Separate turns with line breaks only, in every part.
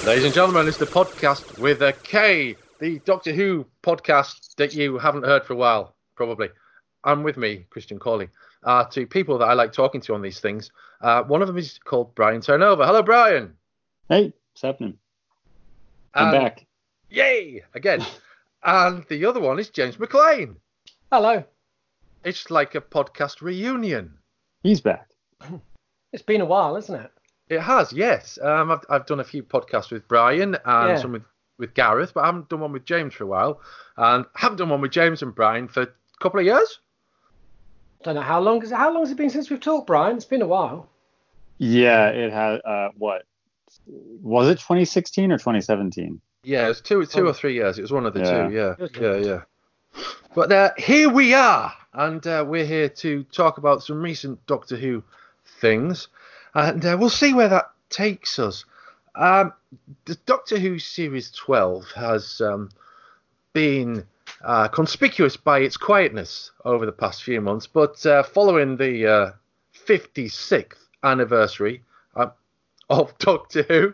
Ladies and gentlemen, it's the podcast with a K, the Doctor Who podcast that you haven't heard for a while, probably. I'm with me, Christian Cawley, two people that I like talking to on these things. One of them is called Brian Turnova. Hello, Brian.
Hey, what's happening? I'm back.
Yay! Again. And the other one is James McLean.
Hello.
It's like a podcast reunion.
He's back.
It's been a while, isn't it?
It has, yes. I've done a few podcasts with Brian and some with Gareth, but I haven't done one with James for a while. And I haven't done one with James and Brian for a couple of years.
Don't know how long has it been since we've talked, Brian? It's been a while.
Yeah, it has. What was it? 2016 or 2017?
Yeah, it was two or 3 years. It was one of the two. Yeah. But here we are, and we're here to talk about some recent Doctor Who things, and we'll see where that takes us. The Doctor Who Series 12 has been conspicuous by its quietness over the past few months, but following the 56th anniversary of Doctor Who,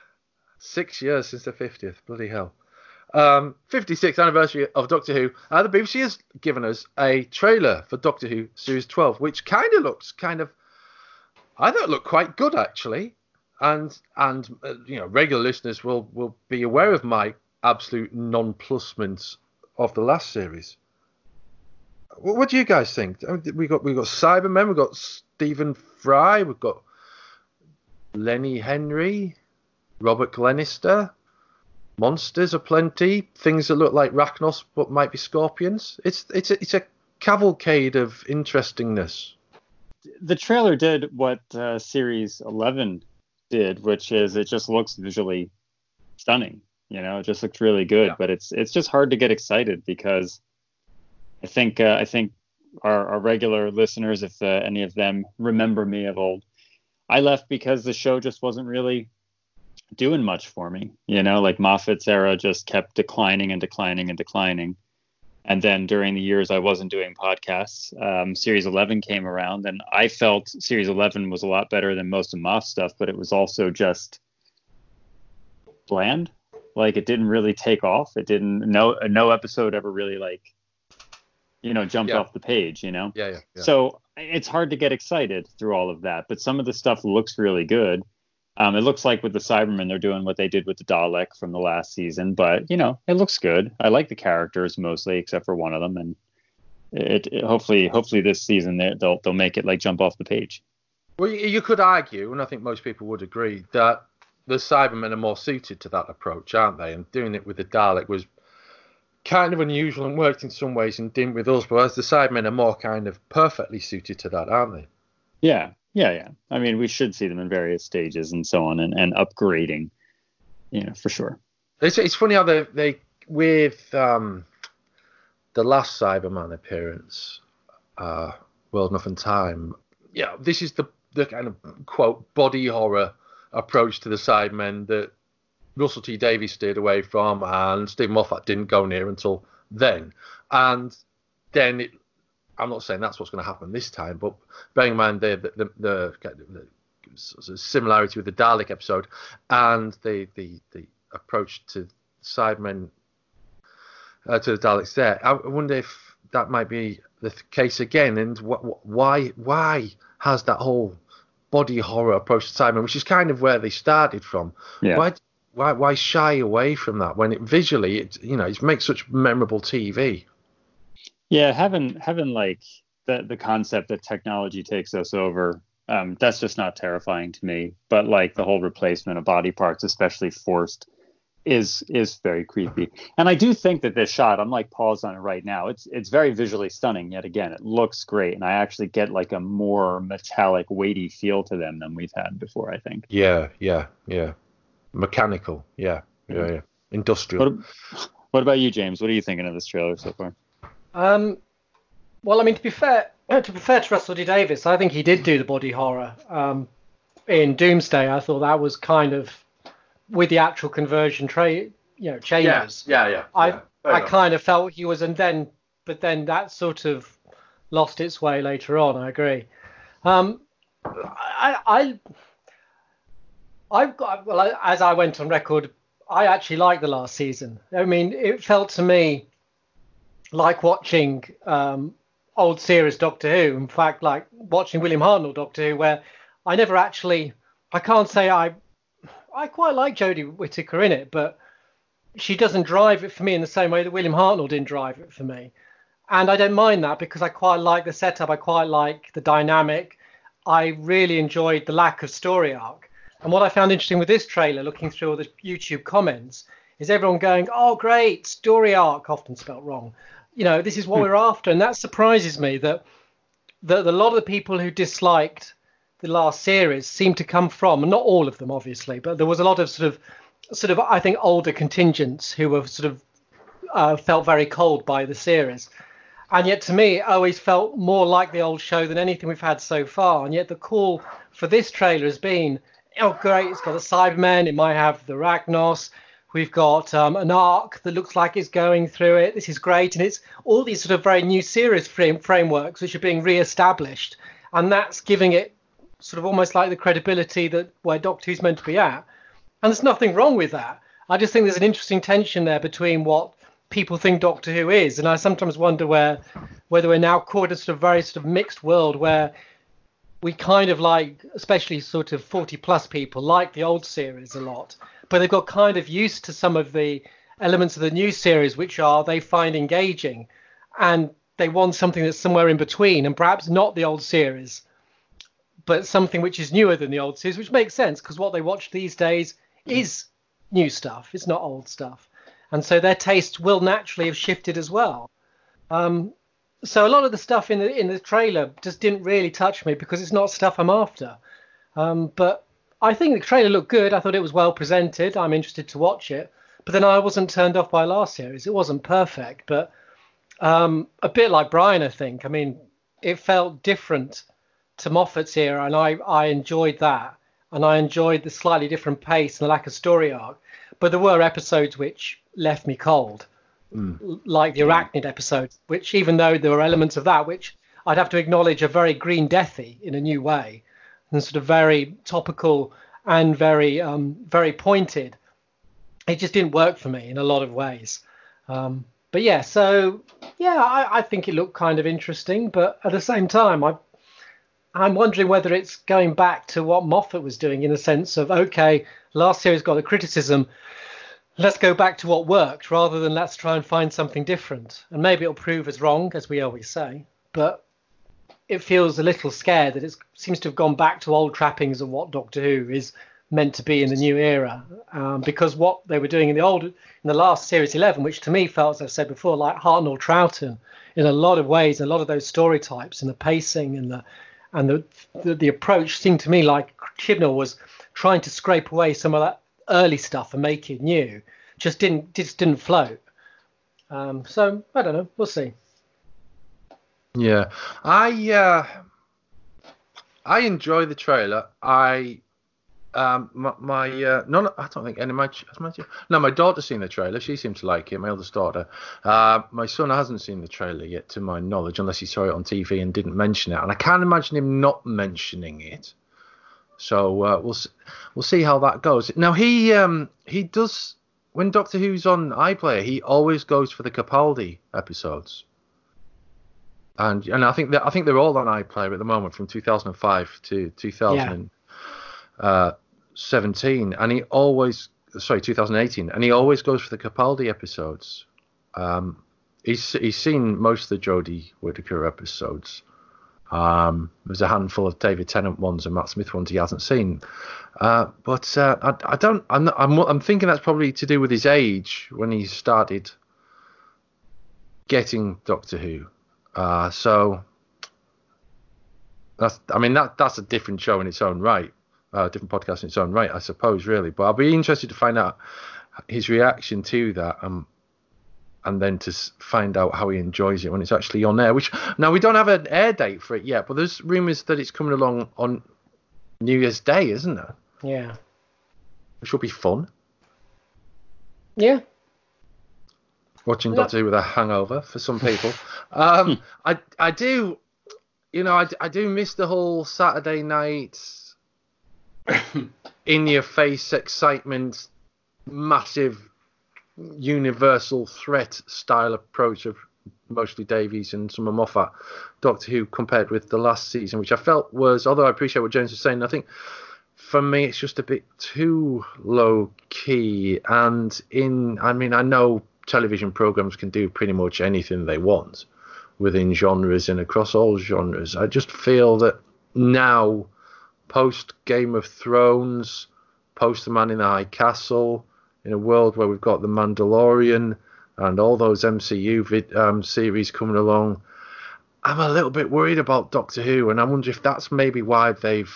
6 years since the 50th, bloody hell. 56th anniversary of Doctor Who, the BBC has given us a trailer for Doctor Who Series 12, which I thought it looked quite good, actually. And regular listeners will be aware of my absolute nonplussment of the last series. What do you guys think? I mean, we got Cybermen, we've got Stephen Fry, we've got Lenny Henry, Robert Glenister, monsters aplenty, things that look like Rachnos but might be scorpions. It's a cavalcade of interestingness.
The trailer did what Series 11 did, which is it just looks visually stunning. It just looks really good. Yeah. But it's just hard to get excited because I think our regular listeners, if any of them remember me of old, I left because the show just wasn't really doing much for me. Like Moffat's era just kept declining and declining and declining. And then during the years I wasn't doing podcasts, Series 11 came around, and I felt Series 11 was a lot better than most of Moff's stuff, but it was also just bland. Like, it didn't really take off. It didn't. No episode ever really jumped off the page.
Yeah.
So it's hard to get excited through all of that. But some of the stuff looks really good. It looks like with the Cybermen, they're doing what they did with the Dalek from the last season, but it looks good. I like the characters mostly, except for one of them, and it hopefully this season they'll make it jump off the page.
Well, you could argue, and I think most people would agree, that the Cybermen are more suited to that approach, aren't they? And doing it with the Dalek was kind of unusual and worked in some ways and didn't with us, but as the Cybermen are more kind of perfectly suited to that, aren't they?
Yeah. I mean, we should see them in various stages and so on, and upgrading, for sure.
It's funny how they with the last Cyberman appearance, World Enough and Time. Yeah, this is the kind of quote body horror approach to the Cybermen that Russell T Davies steered away from, and Stephen Moffat didn't go near until then. And then I'm not saying that's what's going to happen this time, but bearing in mind the similarity with the Dalek episode and the approach to Cybermen to the Daleks there, I wonder if that might be the case again, and why has that whole body horror approach to Cybermen, which is kind of where they started from, why shy away from that when it visually it makes such memorable TV?
Yeah, having like the concept that technology takes us over, that's just not terrifying to me. But like the whole replacement of body parts, especially forced, is very creepy. And I do think that this shot, I'm like paused on it right now. It's very visually stunning. Yet again, it looks great, and I actually get like a more metallic, weighty feel to them than we've had before, I think.
Yeah. Mechanical. Yeah. Industrial.
What about you, James? What are you thinking of this trailer so far?
Well, I mean, to be fair to Russell T Davies, I think he did do the body horror in Doomsday. I thought that was kind of with the actual conversion chambers.
Yeah.
I kind of felt he was, but then that sort of lost its way later on. I agree. I As I went on record, I actually liked the last season. I mean, it felt to me like watching old series Doctor Who. In fact, like watching William Hartnell Doctor Who, where I can't say I quite like Jodie Whittaker in it, but she doesn't drive it for me in the same way that William Hartnell didn't drive it for me. And I don't mind that because I quite like the setup. I quite like the dynamic. I really enjoyed the lack of story arc. And what I found interesting with this trailer, looking through all the YouTube comments, is everyone going, "Oh, great, story arc," often spelt wrong. This is what we're after. And that surprises me that a lot of the people who disliked the last series seem to come from, and not all of them, obviously, but there was a lot of sort of, I think, older contingents who were sort of felt very cold by the series. And yet, to me, it always felt more like the old show than anything we've had so far. And yet, the call for this trailer has been, "Oh, great! It's got the Cybermen. It might have the Ragnos. We've got an arc that looks like it's going through it. This is great." And it's all these sort of very new series frameworks which are being re-established, and that's giving it sort of almost like the credibility that where Doctor Who's meant to be at. And there's nothing wrong with that. I just think there's an interesting tension there between what people think Doctor Who is, and I sometimes wonder whether we're now caught in a sort of very sort of mixed world where we kind of like, especially sort of 40 plus people, like the old series a lot, but they've got kind of used to some of the elements of the new series which they find engaging, and they want something that's somewhere in between, and perhaps not the old series, but something which is newer than the old series, which makes sense because what they watch these days is new stuff. It's not old stuff. And so their tastes will naturally have shifted as well. So a lot of the stuff in the trailer just didn't really touch me because it's not stuff I'm after. But I think the trailer looked good. I thought it was well presented. I'm interested to watch it. But then I wasn't turned off by last series. It wasn't perfect, but a bit like Brian, I think. I mean, it felt different to Moffat's era, and I enjoyed that. And I enjoyed the slightly different pace and the lack of story arc. But there were episodes which left me cold, like the Arachnid episode, which, even though there were elements of that which I'd have to acknowledge are very Green Deathy in a new way, and sort of very topical and very very pointed, it just didn't work for me in a lot of ways. But yeah, so yeah, I think it looked kind of interesting, but at the same time, I'm wondering whether it's going back to what Moffat was doing in the sense of, okay, last series got the criticism, let's go back to what worked rather than let's try and find something different. And maybe it'll prove us wrong, as we always say, but it feels a little scared that it seems to have gone back to old trappings of what Doctor Who is meant to be in the new era, because what they were doing in the last series 11, which to me felt, as I've said before, like Hartnell Troughton in a lot of ways, a lot of those story types and the pacing and the approach seemed to me like Chibnall was trying to scrape away some of that early stuff and make it new. Just didn't float. So I don't know. We'll see.
Yeah, I enjoy the trailer. I don't think any of my daughter's seen the trailer. She seems to like it. My eldest daughter. My son hasn't seen the trailer yet, to my knowledge, unless he saw it on TV and didn't mention it. And I can't imagine him not mentioning it. So we'll see how that goes. Now he does, when Doctor Who's on iPlayer, he always goes for the Capaldi episodes. And I think they're all on iPlayer at the moment, from 2005 to 2017, and he always 2018, and he always goes for the Capaldi episodes. He's seen most of the Jodie Whittaker episodes. There's a handful of David Tennant ones and Matt Smith ones he hasn't seen. But I'm thinking that's probably to do with his age when he started getting Doctor Who. So that's a different show in its own right, different podcast in its own right, I suppose, really. But I'll be interested to find out his reaction to that, and then to find out how he enjoys it when it's actually on air. Which, now, we don't have an air date for it yet, but there's rumours that it's coming along on New Year's Day, isn't there?
Yeah.
Which will be fun.
Yeah.
Watching Doctor Who with a hangover for some people. I do miss the whole Saturday night in-your-face excitement, massive universal threat style approach of mostly Davies and some of Moffat Doctor Who compared with the last season, which I felt was, although I appreciate what James was saying, I think for me it's just a bit too low key. And I know television programs can do pretty much anything they want within genres and across all genres. I just feel that now, post Game of Thrones, post The Man in the High Castle, in a world where we've got The Mandalorian and all those MCU series coming along, I'm a little bit worried about Doctor Who, and I wonder if that's maybe why they've,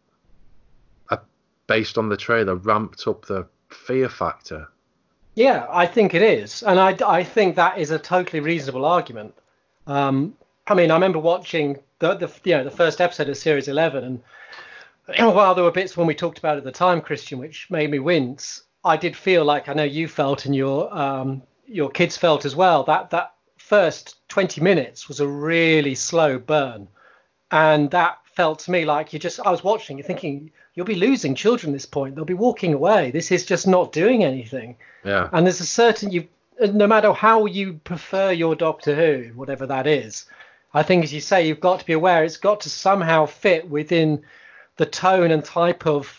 based on the trailer, ramped up the fear factor.
Yeah, I think it is, and I think that is a totally reasonable argument. I remember watching the first episode of Series 11, and while there were bits when we talked about it at the time, Christian, which made me wince, I did feel like, I know you felt and your kids felt as well, that first 20 minutes was a really slow burn. And that felt to me like I was watching it thinking, you'll be losing children at this point. They'll be walking away. This is just not doing anything.
Yeah.
And there's a certain, no matter how you prefer your Doctor Who, whatever that is, I think, as you say, you've got to be aware it's got to somehow fit within the tone and type of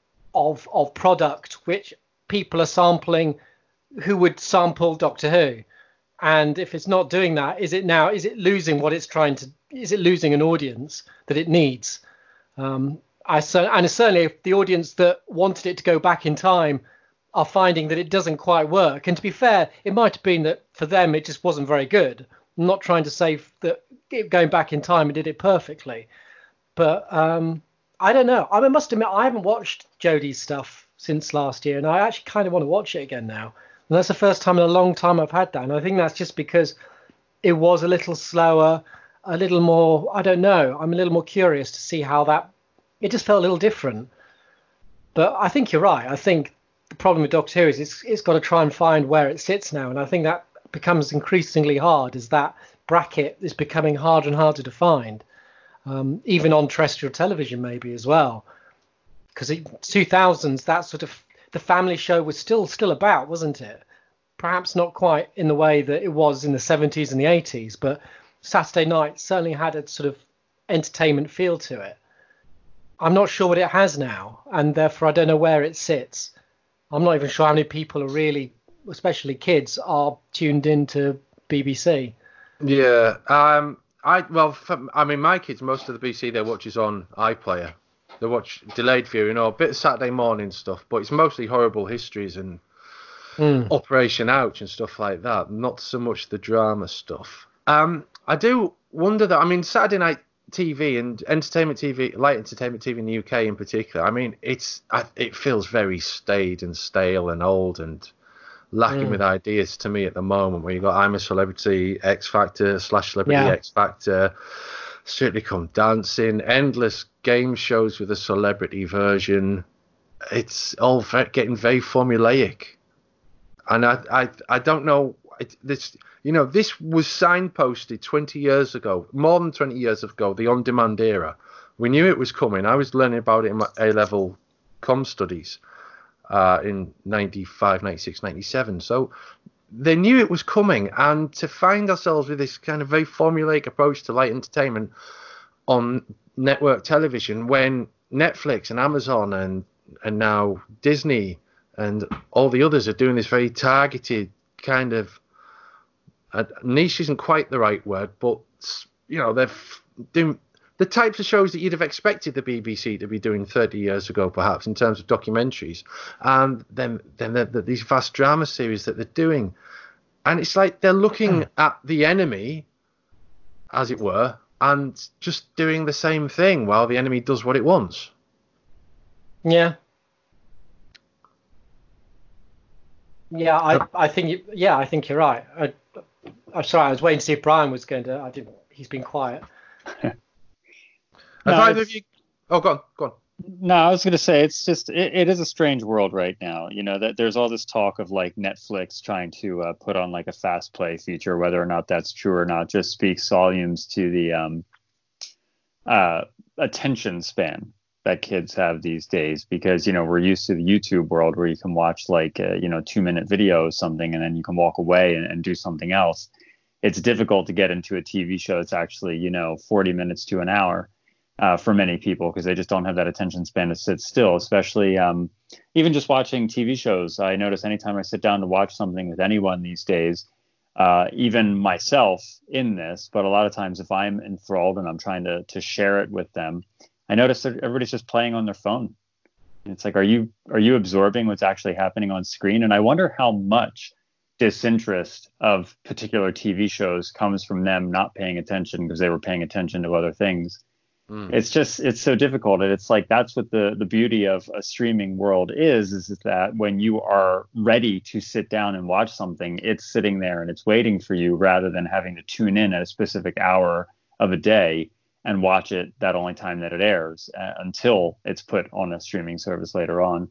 product which people are sampling who would sample Doctor Who. And if it's not doing that, is it losing what it's trying to, is it losing an audience that it needs? And certainly if the audience that wanted it to go back in time are finding that it doesn't quite work. And to be fair, it might have been that for them it just wasn't very good. I'm not trying to say that going back in time it did it perfectly. But I don't know. I must admit, I haven't watched Jodie's stuff since last year, and I actually kind of want to watch it again now. And that's the first time in a long time I've had that. And I think that's just because it was a little slower, a little more, I don't know. I'm a little more curious to see how it just felt a little different. But I think you're right. I think the problem with Doctor Who is it's got to try and find where it sits now. And I think that becomes increasingly hard as that bracket is becoming harder and harder to find, even on terrestrial television maybe as well. Because in 2000s, that sort of, the family show was still about, wasn't it? Perhaps not quite in the way that it was in the 70s and the 80s, but Saturday night certainly had a sort of entertainment feel to it. I'm not sure what it has now, and therefore I don't know where it sits. I'm not even sure how many people are really, especially kids, are tuned into BBC.
Yeah. My kids, most of the BBC they watch is on iPlayer. They watch delayed viewing or a bit of Saturday morning stuff, but it's mostly horrible histories and Operation Ouch and stuff like that. Not so much the drama stuff. I do wonder that, Saturday night TV and entertainment TV, light entertainment TV in the UK in particular, it feels very staid and stale and old and lacking with ideas to me at the moment, where you've got I'm a Celebrity, X Factor / Celebrity X Factor, Strictly Come Dancing, endless game shows with a celebrity version. It's all getting very formulaic, and I don't know. This was signposted 20 years ago, more than 20 years ago, the on-demand era. We knew it was coming. I was learning about it in my A-level comm studies in 95, 96, 97. So they knew it was coming, and to find ourselves with this kind of very formulaic approach to light entertainment on network television, when Netflix and Amazon and now Disney and all the others are doing this very targeted kind of niche isn't quite the right word, but they're doing the types of shows that you'd have expected the BBC to be doing 30 years ago, perhaps, in terms of documentaries, and then these vast drama series that they're doing. And it's like they're looking at the enemy, as it were, and just doing the same thing while the enemy does what it wants.
Yeah. Yeah, I think you're right. I'm sorry, I was waiting to see if Brian was going to. He's been quiet.
No,
either of you? Oh, go on.
No, I was going to say it is a strange world right now. That there's all this talk of like Netflix trying to put on like a fast play feature. Whether or not that's true or not just speaks volumes to the attention span that kids have these days, because, we're used to the YouTube world where you can watch like, 2-minute video or something, and then you can walk away and do something else. It's difficult to get into a TV show that's actually, 40 minutes to an hour for many people, because they just don't have that attention span to sit still, especially even just watching TV shows. I notice anytime I sit down to watch something with anyone these days, even myself in this, but a lot of times if I'm enthralled and I'm trying to share it with them, I notice that everybody's just playing on their phone. And it's like, are you absorbing what's actually happening on screen? And I wonder how much disinterest of particular TV shows comes from them not paying attention because they were paying attention to other things. It's so difficult. And it's like, that's what the beauty of a streaming world is that when you are ready to sit down and watch something, it's sitting there and it's waiting for you, rather than having to tune in at a specific hour of a day and watch it that only time that it airs until it's put on a streaming service later on.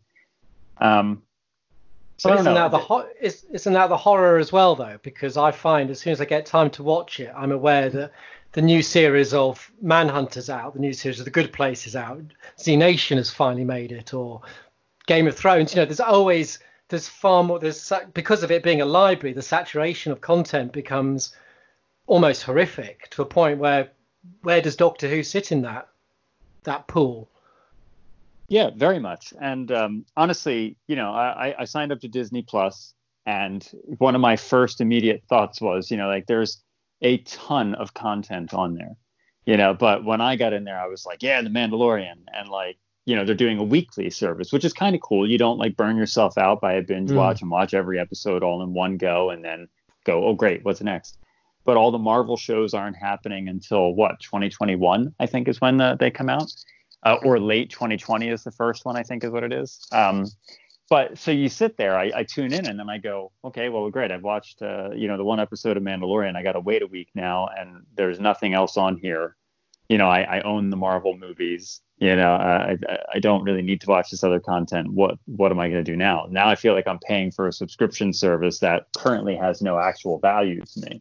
So isn't that the horror as well, though? Because I find as soon as I get time to watch it, I'm aware that the new series of Manhunter's out, the new series of The Good Place is out, Z Nation has finally made it, or Game of Thrones. There's far more. Because of it being a library, the saturation of content becomes almost horrific, to a point where does Doctor Who sit in that pool?
Yeah, very much. And honestly, I signed up to Disney Plus, and one of my first immediate thoughts was, there's a ton of content on there, but when I got in there, I was like, yeah, The Mandalorian, and they're doing a weekly service, which is kind of cool. You don't burn yourself out by a binge watch and watch every episode all in one go and then go, oh, great, what's next? But all the Marvel shows aren't happening until 2021, I think is when they come out. Or late 2020 is the first one, I think is what it is. But so you sit there, I tune in, and then I go, okay, well, great. I've watched, the one episode of Mandalorian. I got to wait a week now, and there's nothing else on here. I own the Marvel movies. I don't really need to watch this other content. What am I going to do now? Now I feel like I'm paying for a subscription service that currently has no actual value to me.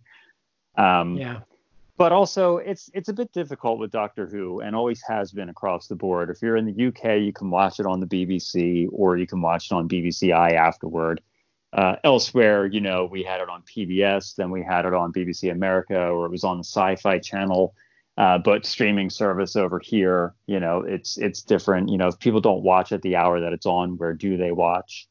But also, it's a bit difficult with Doctor Who, and always has been across the board. If you're in the UK, you can watch it on the BBC, or you can watch it on BBC afterward. Elsewhere, we had it on PBS, then we had it on BBC America, or it was on the Sci-Fi Channel. But streaming service over here, it's different. If people don't watch at the hour that it's on, where do they watch?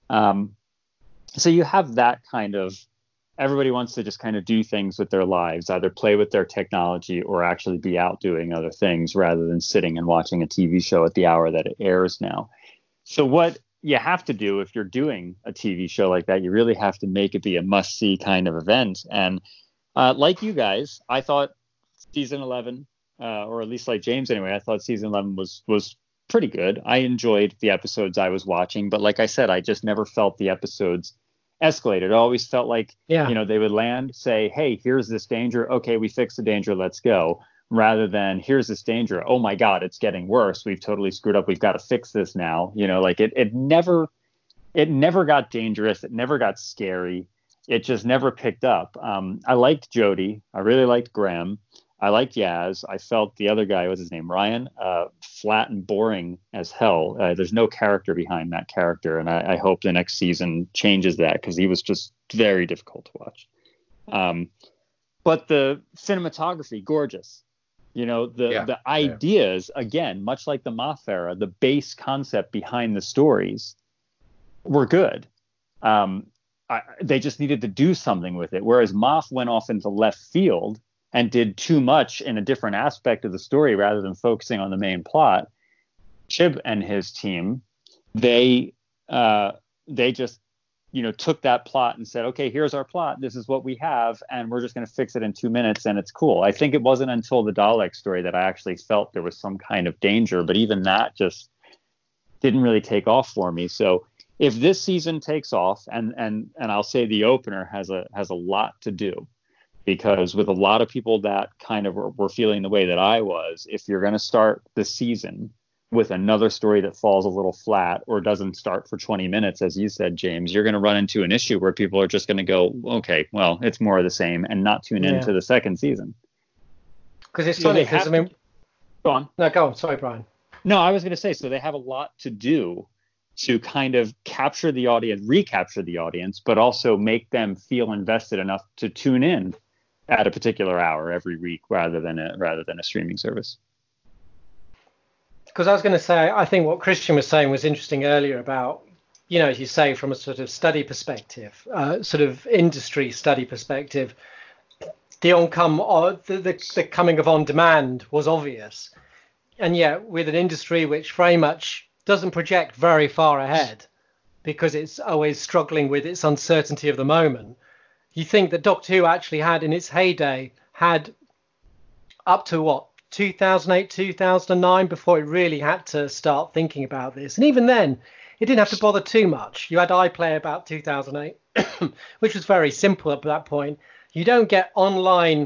So you have that kind of. Everybody wants to just kind of do things with their lives, either play with their technology or actually be out doing other things, rather than sitting and watching a TV show at the hour that it airs now. So what you have to do if you're doing a TV show like that, you really have to make it be a must-see kind of event. And like you guys, I thought season 11, or at least like James anyway, I thought season 11 was pretty good. I enjoyed the episodes I was watching, but like I said, I just never felt the episodes escalated. It always felt like, they would land, say, hey, here's this danger. Okay, we fixed the danger. Let's go. Rather than, here's this danger. Oh my God, it's getting worse. We've totally screwed up. We've got to fix this now. It never got dangerous. It never got scary. It just never picked up. I liked Jodie. I really liked Graham. I liked Yaz. I felt the other guy, what's his name, Ryan, flat and boring as hell. There's no character behind that character, and I hope the next season changes that, because he was just very difficult to watch. But the cinematography, gorgeous. The ideas, again, much like the Moff era, the base concept behind the stories were good. They just needed to do something with it, whereas Moff went off into left field and did too much in a different aspect of the story rather than focusing on the main plot. Chib and his team, they just, took that plot and said, okay, here's our plot. This is what we have, and we're just going to fix it in 2 minutes, and it's cool. I think it wasn't until the Dalek story that I actually felt there was some kind of danger, but even that just didn't really take off for me. So if this season takes off, and I'll say the opener has a lot to do, because with a lot of people that kind of were feeling the way that I was, if you're going to start the season with another story that falls a little flat or doesn't start for 20 minutes, as you said, James, you're going to run into an issue where people are just going to go, okay, well, it's more of the same, and not tune into the second season.
Because it's funny, because
go on.
No, go on. Sorry, Brian.
No, I was going to say, so they have a lot to do to kind of capture the audience, recapture the audience, but also make them feel invested enough to tune in at a particular hour every week rather than a streaming service.
Because I was going to say, I think what Christian was saying was interesting earlier about, as you say, from a sort of study perspective, sort of industry study perspective, the coming of on demand was obvious. And yet with an industry which very much doesn't project very far ahead because it's always struggling with its uncertainty of the moment, you think that Doctor Who actually had, in its heyday, had up to 2008, 2009 before it really had to start thinking about this. And even then, it didn't have to bother too much. You had iPlayer about 2008, which was very simple at that point. You don't get online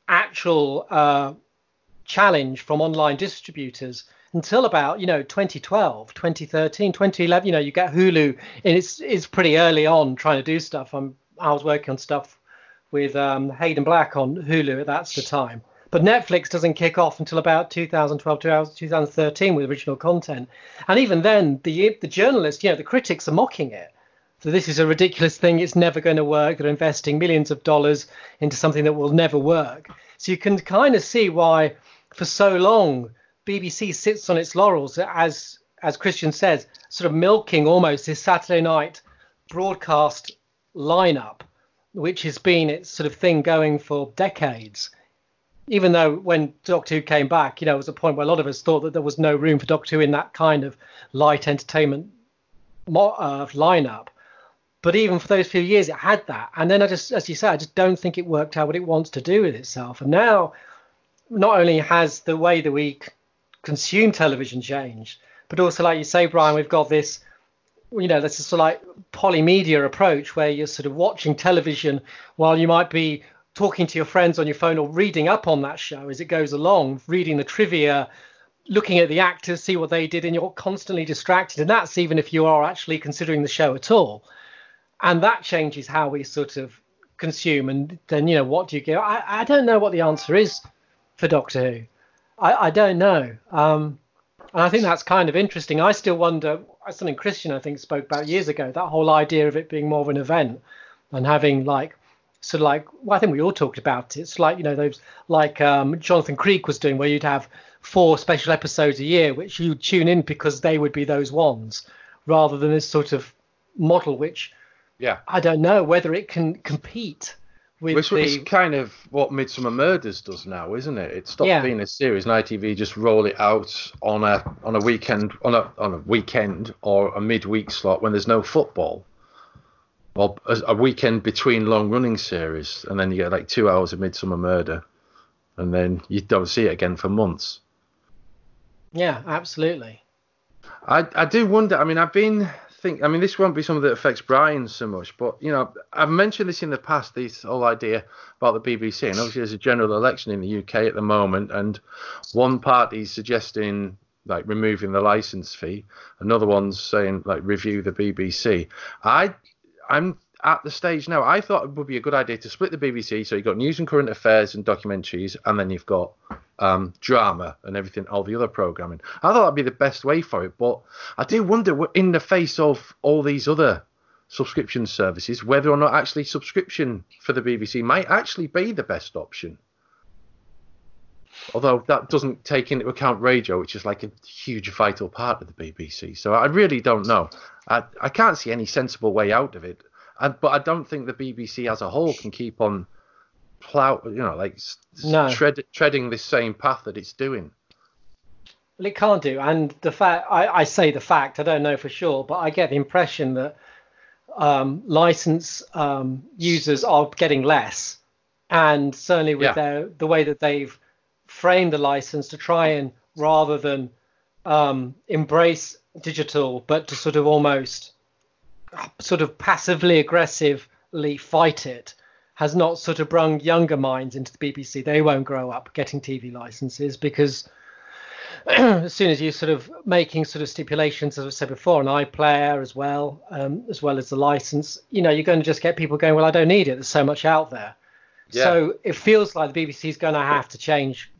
actual challenge from online distributors until about 2012, 2013, 2011. You get Hulu, and it's pretty early on trying to do stuff. I was working on stuff with Hayden Black on Hulu at that time. But Netflix doesn't kick off until about 2012, 2013 with original content. And even then, the journalists, the critics are mocking it. So this is a ridiculous thing. It's never going to work. They're investing millions of dollars into something that will never work. So you can kind of see why, for so long, BBC sits on its laurels, as Christian says, sort of milking almost this Saturday night broadcast lineup, which has been its sort of thing going for decades. Even though when Doctor Who came back, it was a point where a lot of us thought that there was no room for Doctor Who in that kind of light entertainment lineup. But even for those few years, it had that. And then as you said, I just don't think it worked out what it wants to do with itself. And now, not only has the way that we consume television changed, but also, like you say, Brian, we've got this, this is sort of like polymedia approach where you're sort of watching television while you might be talking to your friends on your phone or reading up on that show as it goes along, reading the trivia, looking at the actors, see what they did, and you're constantly distracted. And that's even if you are actually considering the show at all. And that changes how we sort of consume. And then, what do you get? I don't know what the answer is for Doctor Who. I don't know. And I think that's kind of interesting. I still wonder, something Christian, I think, spoke about years ago, that whole idea of it being more of an event and having I think we all talked about it. It's like, those Jonathan Creek was doing, where you'd have 4 special episodes a year, which you tune in because they would be those ones, rather than this sort of model, which I don't know whether it can compete with
It's kind of what Midsummer Murders does now, isn't it? It stopped being a series, and ITV just roll it out on a weekend, on a weekend or a midweek slot when there's no football. Or a weekend between long-running series, and then you get 2 hours of Midsummer Murder, and then you don't see it again for months.
Yeah, absolutely.
I do wonder. I mean, this won't be something that affects Brian so much, but I've mentioned this in the past. This whole idea about the BBC, and obviously there's a general election in the UK at the moment, and one party's suggesting removing the license fee, another one's saying review the BBC. I'm at the stage now. I thought it would be a good idea to split the BBC, so you've got news and current affairs and documentaries, and then you've got drama and everything, all the other programming. I thought that'd be the best way for it, but I do wonder, in the face of all these other subscription services, whether or not actually subscription for the BBC might actually be the best option. Although that doesn't take into account radio, which is a huge vital part of the BBC. So I really don't know. I can't see any sensible way out of it. But I don't think the BBC as a whole can keep on treading this same path that it's doing.
Well, it can't do. And the fact, I say the fact, I don't know for sure, but I get the impression that license users are getting less. And certainly with the way that they've framed the license to try and, rather than embrace digital, but to sort of almost sort of passively aggressively fight it, has not sort of brung younger minds into the BBC. They won't grow up getting TV licenses because as soon as you're sort of making sort of stipulations, as I said before, an iPlayer as well as the license, you're going to just get people going, well, I don't need it. There's so much out there. Yeah. So it feels like the BBC is going to have to change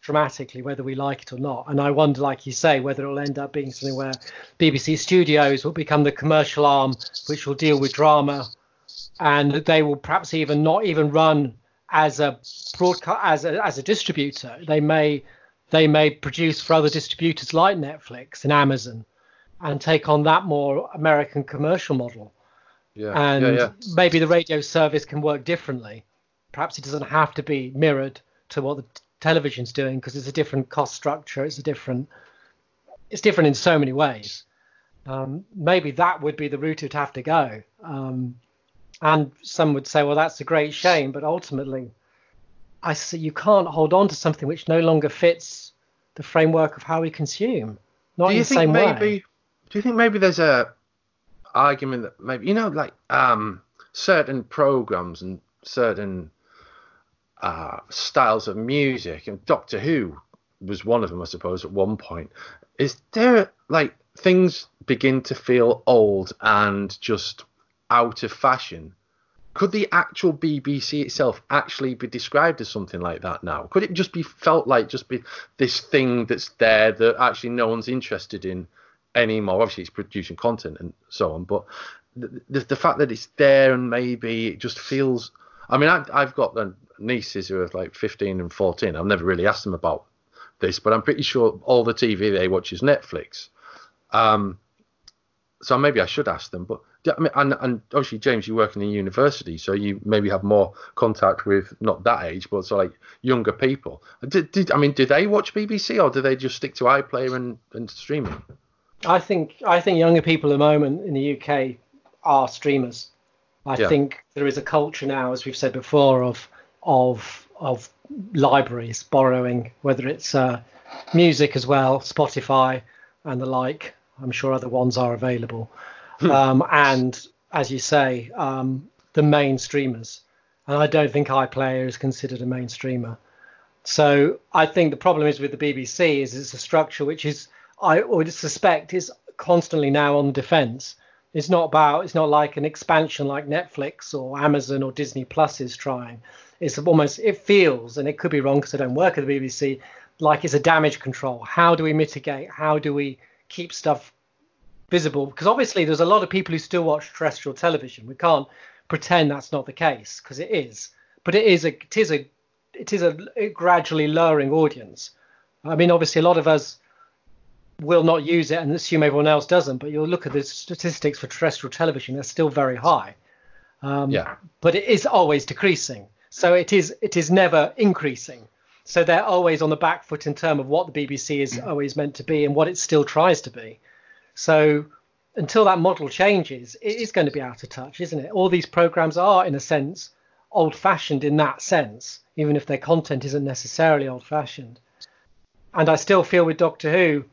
dramatically, whether we like it or not. And I wonder, like you say, whether it'll end up being something where BBC Studios will become the commercial arm, which will deal with drama, and they will perhaps even not even run as a broadcast as a distributor. They may produce for other distributors like Netflix and Amazon, and take on that more American commercial model. Maybe the radio service can work differently. Perhaps it doesn't have to be mirrored to what the television's doing, because it's a different cost structure. It's different in so many ways. Maybe that would be the route it'd have to go. And some would say, well, that's a great shame, but ultimately, I see you can't hold on to something which no longer fits the framework of how we consume. Not in the same way.
Do you think maybe there's a argument that maybe, like certain programs and certain styles of music, and Doctor Who was one of them, I suppose, at one point. Is there like things begin to feel old and just out of fashion? Could the actual BBC itself actually be described as something like that now? Could it just be felt like just be this thing that's there that actually no one's interested in anymore? Obviously, it's producing content and so on, but the fact that it's there and maybe it just feels. I mean, I've got nieces who are like 15 and 14. I've never really asked them about this, but I'm pretty sure all the TV they watch is Netflix. So maybe I should ask them. But I mean, and obviously, James, you work in a university, so you maybe have more contact with not that age, but so like younger people. Do they watch BBC, or do they just stick to iPlayer and streaming?
I think younger people at the moment in the UK are streamers. I think there is a culture now, as we've said before, of libraries borrowing, whether it's music as well, Spotify and the like. I'm sure other ones are available. And as you say, the main streamers. And I don't think iPlayer is considered a main streamer. So I think the problem is with the BBC is it's a structure which is, I would suspect, is constantly now on the defense. It's not like an expansion like Netflix or Amazon or Disney Plus is trying. It's almost, it feels, and it could be wrong because I don't work at the BBC, like it's a damage control. How do we mitigate? How do we keep stuff visible? Because obviously there's a lot of people who still watch terrestrial television. We can't pretend that's not the case, because it is. But it is a gradually lowering audience. I mean, obviously a lot of us will not use it and assume everyone else doesn't, but you'll look at the statistics for terrestrial television, they're still very high. But it is always decreasing. So it is never increasing. So they're always on the back foot in terms of what the BBC is always meant to be and what it still tries to be. So until that model changes, it is going to be out of touch, isn't it? All these programs are, in a sense, old-fashioned in that sense, even if their content isn't necessarily old-fashioned. And I still feel with Doctor Who,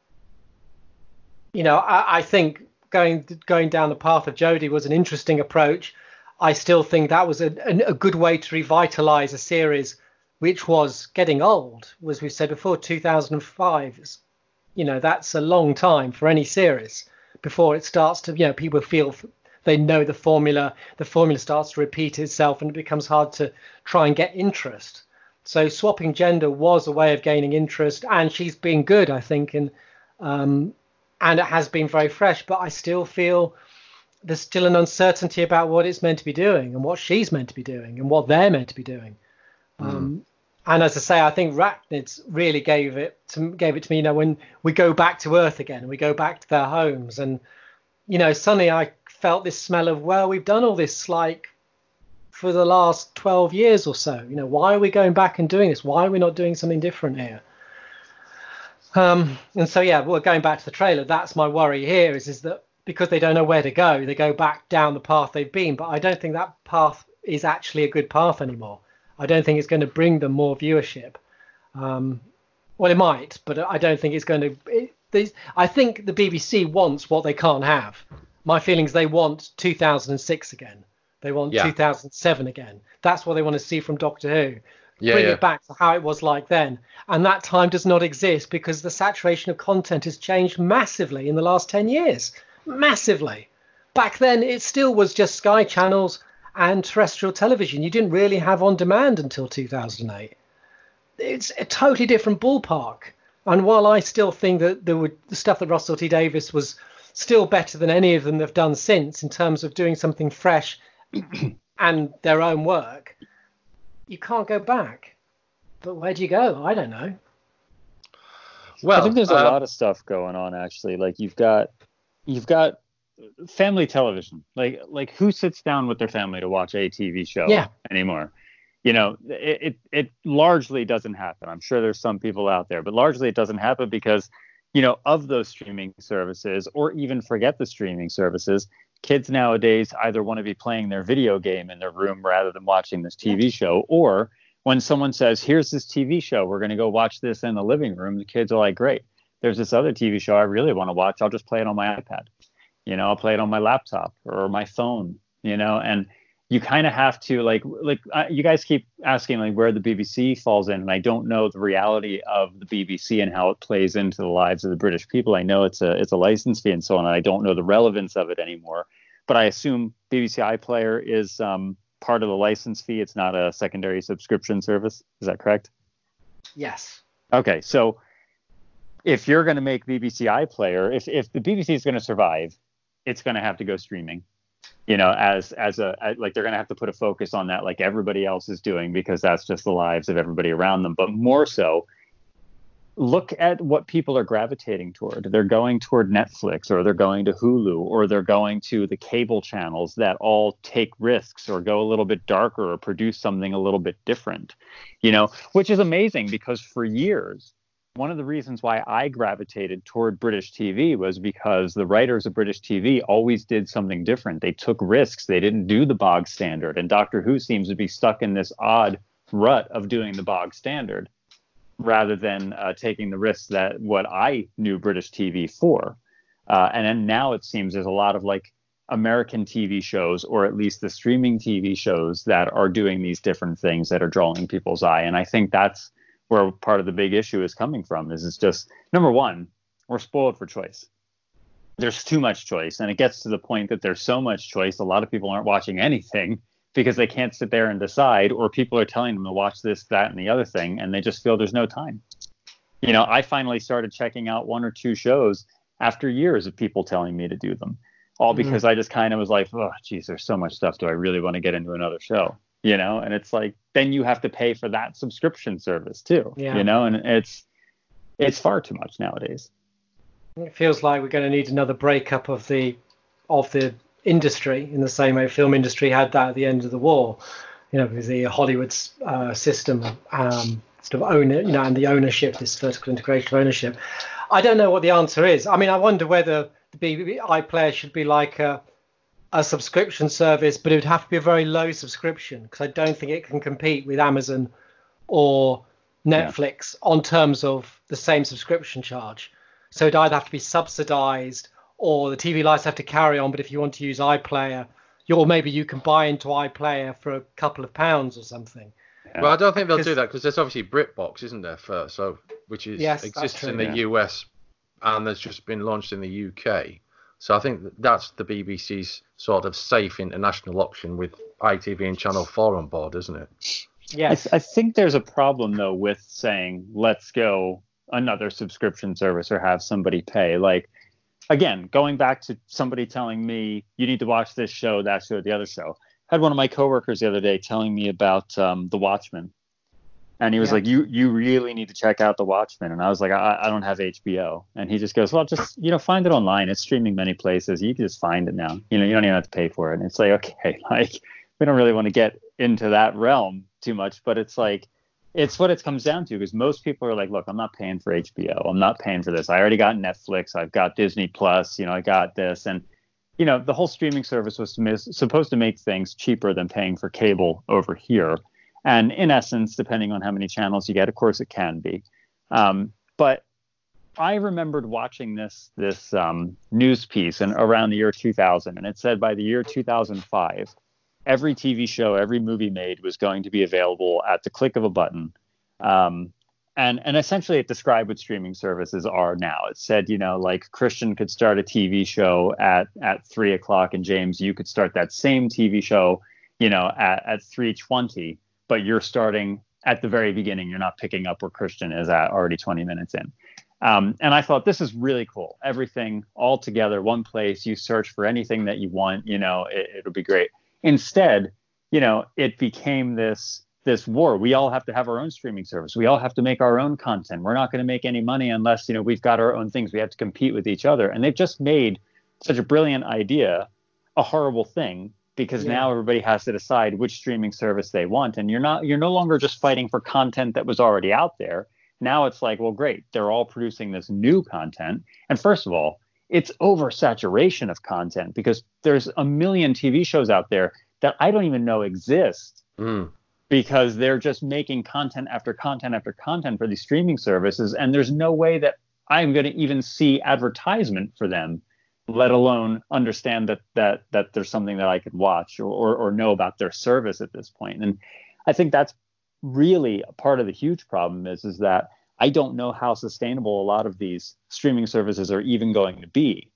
I think going down the path of Jodie was an interesting approach. I still think that was a good way to revitalize a series which was getting old. As we said before, 2005, that's a long time for any series before it starts to, people feel they know the formula starts to repeat itself and it becomes hard to try and get interest. So swapping gender was a way of gaining interest, and she's been good, I think, and it has been very fresh, but I still feel there's still an uncertainty about what it's meant to be doing and what she's meant to be doing and what they're meant to be doing. And as I say, I think Rachnids really gave it to me, when we go back to Earth again and we go back to their homes, and, suddenly I felt this smell of, well, we've done all this like for the last 12 years or so. Why are we going back and doing this? Why are we not doing something different here? And so, well, going back to the trailer, that's my worry here is that because they don't know where to go, they go back down the path they've been. But I don't think that path is actually a good path anymore. I don't think it's going to bring them more viewership. Well, it might, but I don't think it's going to. I think the BBC wants what they can't have. My feeling is they want 2006 again. They want 2007 again. That's what they want to see from Doctor Who. Bring it back to how it was like then. And that time does not exist because the saturation of content has changed massively in the last 10 years. Massively. Back then, it still was just Sky channels and terrestrial television. You didn't really have on demand until 2008. it's a totally different ballpark. And while I still think that the stuff that Russell T Davies was still better than any of them they've done since in terms of doing something fresh and their own work, you can't go back. But where do you go? I don't know.
Well, I think there's a lot of stuff going on, actually. Like you've got family television. Like who sits down with their family to watch a TV show anymore? You know, it largely doesn't happen. I'm sure there's some people out there, but largely it doesn't happen because, you know, of those streaming services, or even forget the streaming services, kids nowadays either want to be playing their video game in their room rather than watching this TV show, or when someone says, here's this TV show, we're going to go watch this in the living room, the kids are like, great, there's this other TV show I really want to watch. I'll just play it on my iPad. You know, I'll play it on my laptop or my phone, you know, and you kind of have to you guys keep asking like where the BBC falls in. And I don't know the reality of the BBC and how it plays into the lives of the British people. I know it's a license fee and so on. And I don't know the relevance of it anymore, but I assume BBC iPlayer is part of the license fee. It's not a secondary subscription service. Is that correct?
Yes.
Okay. So if you're going to make BBC iPlayer, if the BBC is going to survive, it's going to have to go streaming, you know, as they're going to have to put a focus on that like everybody else is doing, because that's just the lives of everybody around them. But more so, look at what people are gravitating toward. They're going toward Netflix, or they're going to Hulu, or they're going to the cable channels that all take risks or go a little bit darker or produce something a little bit different, you know, which is amazing because for years, one of the reasons why I gravitated toward British TV was because the writers of British TV always did something different. They took risks. They didn't do the bog standard. And Doctor Who seems to be stuck in this odd rut of doing the bog standard, rather than taking the risks that what I knew British TV for. And then now it seems there's a lot of like American TV shows, or at least the streaming TV shows, that are doing these different things that are drawing people's eye. And I think that's where part of the big issue is coming from. Is it's just, number one, we're spoiled for choice. There's too much choice. And it gets to the point that there's so much choice, a lot of people aren't watching anything because they can't sit there and decide, or people are telling them to watch this, that, and the other thing, and they just feel there's no time. You know, I finally started checking out one or two shows after years of people telling me to do them, all because I just kind of was like, oh, geez, there's so much stuff. Do I really want to get into another show? You know, and it's like, then you have to pay for that subscription service too, you know, and it's far too much nowadays.
It feels like we're going to need another breakup of the industry, in the same way film industry had that at the end of the war, you know, with the Hollywood system sort of own it, you know, and the ownership, this vertical integration of ownership. I don't know what the answer is. I mean, I wonder whether the BBC iPlayer should be like a subscription service, but it would have to be a very low subscription, because I don't think it can compete with Amazon or Netflix on terms of the same subscription charge. So it'd either have to be subsidized, or the TV license have to carry on. But if you want to use iPlayer, maybe you can buy into iPlayer for a couple of pounds or something.
Well, I don't think they'll do that, because there's obviously BritBox, isn't there, first, so which is exists in the US and has just been launched in the UK. So I think that's the BBC's sort of safe international option, with ITV and Channel 4 on board, isn't it?
Yes.
I think there's a problem, though, with saying, let's go another subscription service or have somebody pay. Like, again, going back to somebody telling me, you need to watch this show, that show, the other show. I had one of my coworkers the other day telling me about The Watchmen. And he was like, you really need to check out The Watchmen. And I was like, I don't have HBO. And he just goes, well, just, you know, find it online. It's streaming many places. You can just find it now. You know, you don't even have to pay for it. And it's like, okay, like, we don't really want to get into that realm too much. But it's like, it's what it comes down to, because most people are like, look, I'm not paying for HBO. I'm not paying for this. I already got Netflix. I've got Disney Plus. You know, I got this. And, you know, the whole streaming service was supposed to make things cheaper than paying for cable over here. And in essence, depending on how many channels you get, of course, it can be. But I remembered watching this news piece around the year 2000, and it said by the year 2005, every TV show, every movie made was going to be available at the click of a button. And essentially it described what streaming services are now. It said, you know, like Christian could start a TV show at 3:00, and James, you could start that same TV show, you know, at 3:20. But you're starting at the very beginning, you're not picking up where Christian is at already 20 minutes in. And I thought this is really cool. Everything all together, one place, you search for anything that you want, it'll be great. Instead, it became this war. We all have to have our own streaming service. We all have to make our own content. We're not going to make any money unless, we've got our own things. We have to compete with each other. And they've just made such a brilliant idea a horrible thing, because now everybody has to decide which streaming service they want. And you're no longer just fighting for content that was already out there. Now it's like, well, great, they're all producing this new content. And first of all, it's oversaturation of content, because there's a million TV shows out there that I don't even know exist, because they're just making content after content after content for these streaming services. And there's no way that I'm going to even see advertisement for them, let alone understand that there's something that I could watch or know about their service at this point. And I think that's really a part of the huge problem is that I don't know how sustainable a lot of these streaming services are even going to be.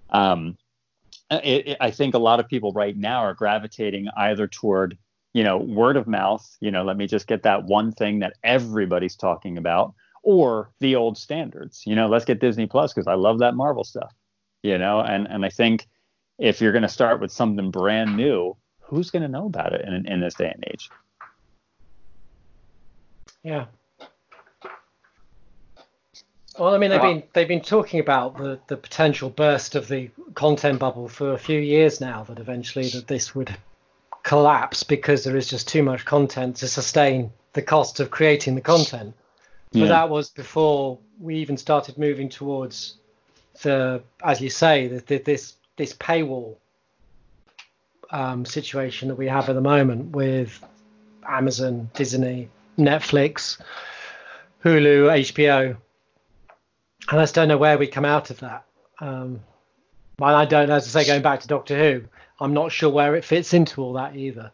I think a lot of people right now are gravitating either toward, word of mouth, let me just get that one thing that everybody's talking about, or the old standards, let's get Disney Plus because I love that Marvel stuff, and I think if you're going to start with something brand new, who's going to know about it in this day and age?
Yeah. Well, I mean, they've been talking about the potential burst of the content bubble for a few years now, that eventually that this would collapse because there is just too much content to sustain the cost of creating the content. But that was before we even started moving towards as you say, this paywall situation that we have at the moment with Amazon, Disney, Netflix, Hulu, HBO. And I just don't know where we come out of that. Well, I don't, as I say, going back to Doctor Who, I'm not sure where it fits into all that either.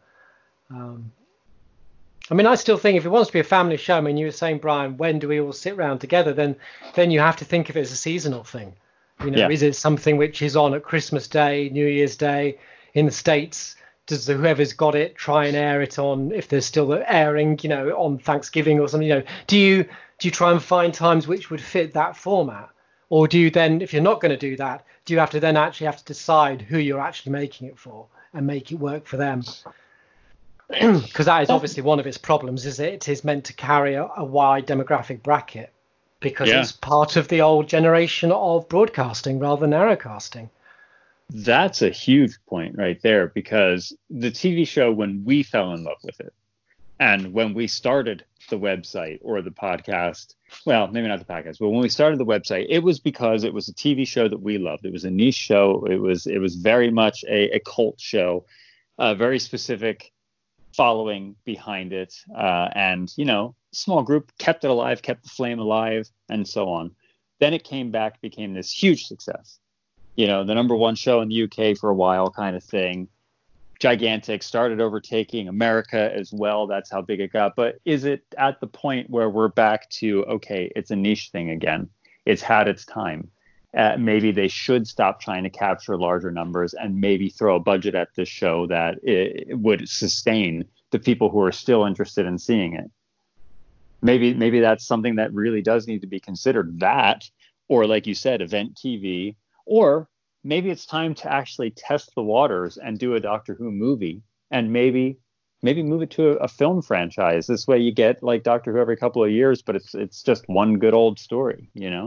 I mean, I still think if it wants to be a family show, I mean, you were saying, Brian, when do we all sit around together? Then you have to think of it as a seasonal thing. Is it something which is on at Christmas Day, New Year's Day? In the States, does whoever's got it try and air it on, if there's still airing, on Thanksgiving or something? Do you try and find times which would fit that format? Or do you then, if you're not going to do that, do you have to decide who you're actually making it for and make it work for them? Because that is obviously one of its problems, is it is meant to carry a wide demographic bracket, because it's part of the old generation of broadcasting rather than narrowcasting.
That's a huge point right there, because the TV show, when we fell in love with it, and when we started the website or the podcast, well, maybe not the podcast, but when we started the website, it was because it was a TV show that we loved. It was a niche show. It was very much a cult show, a very specific following behind it. And, small group kept it alive, kept the flame alive, and so on. Then it came back, became this huge success. The number one show in the UK for a while kind of thing. Gigantic, started overtaking America as well. That's how big it got. But is it at the point where we're back to, okay, it's a niche thing again? It's had its time. Maybe they should stop trying to capture larger numbers and maybe throw a budget at this show that it would sustain the people who are still interested in seeing it. Maybe that's something that really does need to be considered. That, or like you said, event TV. Or maybe it's time to actually test the waters and do a Doctor Who movie, and maybe move it to a film franchise. This way you get like Doctor Who every couple of years, but it's just one good old story,
Yeah.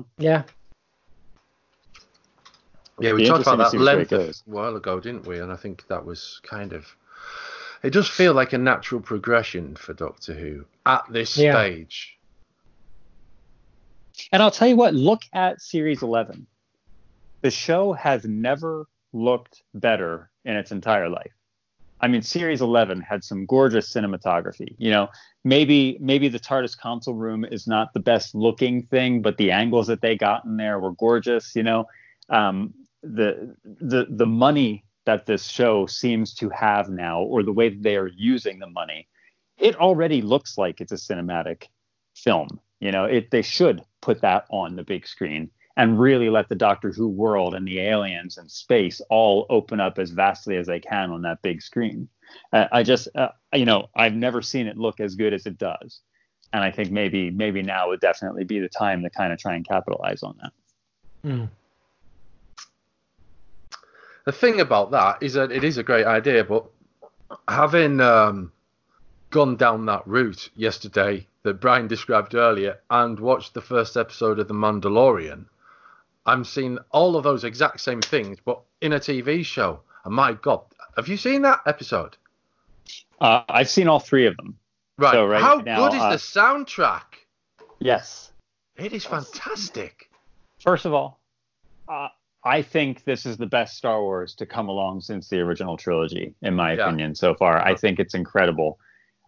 Yeah, we talked about that length a while ago, didn't we? And I think that was it does feel like a natural progression for Doctor Who at this stage.
And I'll tell you what, look at Series 11. The show has never looked better in its entire life. I mean, Series 11 had some gorgeous cinematography. Maybe the TARDIS console room is not the best looking thing, but the angles that they got in there were gorgeous. The money that this show seems to have now, or the way that they are using the money, it already looks like it's a cinematic film. They should put that on the big screen and really let the Doctor Who world and the aliens and space all open up as vastly as they can on that big screen. I've never seen it look as good as it does. And I think maybe now would definitely be the time to kind of try and capitalize on that.
Mm.
The thing about that is that it is a great idea, but having gone down that route yesterday that Brian described earlier and watched the first episode of The Mandalorian, I'm seeing all of those exact same things, but in a TV show. And my God, have you seen that episode?
I've seen all 3 of them.
Right.
So
How
now,
good is the soundtrack?
Yes.
It is fantastic.
First of all, I think this is the best Star Wars to come along since the original trilogy, in my opinion, so far. I think it's incredible.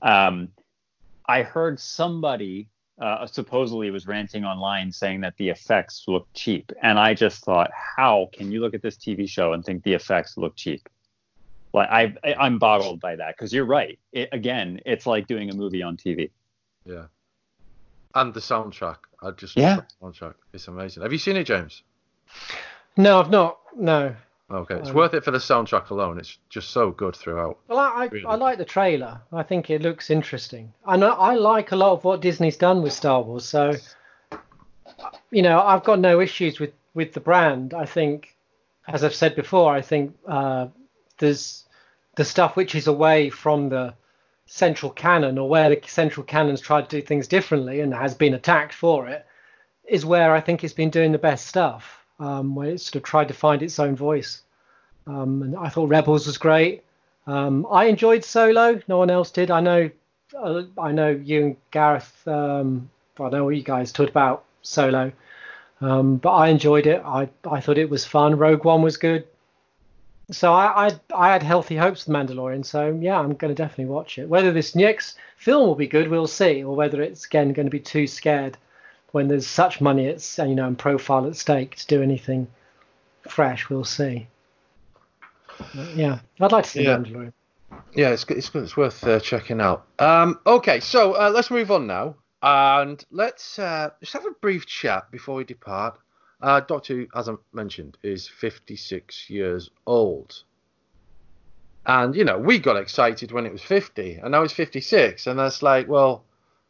I heard somebody supposedly was ranting online saying that the effects look cheap. And I just thought, how can you look at this TV show and think the effects look cheap? Like I'm boggled by that, because you're right. It's like doing a movie on TV.
Yeah. And the soundtrack. The soundtrack. It's amazing. Have you seen it, James?
No, I've not. No.
Okay, it's worth it for the soundtrack alone. It's just so good throughout.
Well, I like the trailer. I think it looks interesting. And I like a lot of what Disney's done with Star Wars. So, I've got no issues with the brand. I think, as I've said before, I think there's the stuff which is away from the central canon, or where the central canon's tried to do things differently and has been attacked for it, is where I think it's been doing the best stuff. Where it sort of tried to find its own voice. And I thought Rebels was great. I enjoyed Solo. No one else did. I know you and Gareth, I know what you guys talked about Solo. But I enjoyed it. I thought it was fun. Rogue One was good. So I had healthy hopes for The Mandalorian. So, yeah, I'm going to definitely watch it. Whether this next film will be good, we'll see. Or whether it's, again, going to be too scared when there's such money and profile at stake to do anything fresh, we'll see. But yeah, I'd like to see Mandalorian.
Yeah, it's good. It's worth checking out. Okay, so let's move on now, and let's just have a brief chat before we depart. Doctor Who, as I mentioned, is 56 years old, and we got excited when it was 50, and now it's 56, and that's like, well,